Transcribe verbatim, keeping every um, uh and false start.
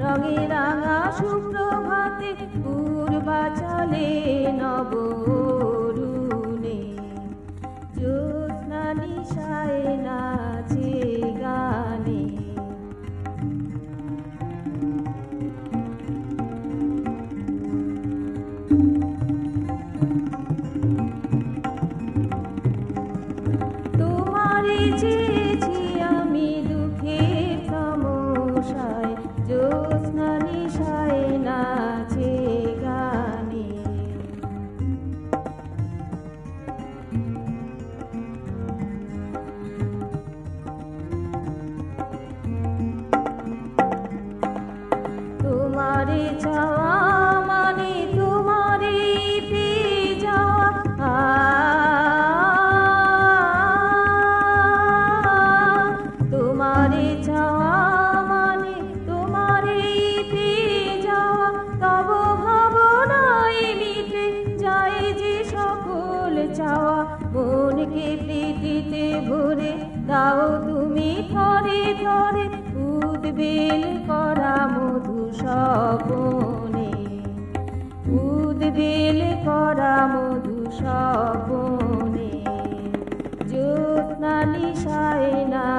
রঙে রাঙা সুপ্রভাতে পূর্বাচলে নব অরুণে জ্যোৎস্না নিশায় নাচে গানে। তোমারে চেয়েছি আমি দুঃখের তমসায় জ্যোৎস্না নিশায় নাচে গানে। তোমারে চাওয়া মানে তোমারে পেয়ে যাওয়া, তোমারে চাওয়া মানে তোমারে পেয়ে যাওয়া। তব ভাবনায় মিটে যায় যে সকল চাওয়া, মনকে প্রীতিতে ভরে দাও তুমি থরে থরে উদ্বেল করা মধু স্বপনে, উদ্বেল করা মধু স্বপনে জ্যোৎস্না নিশায় না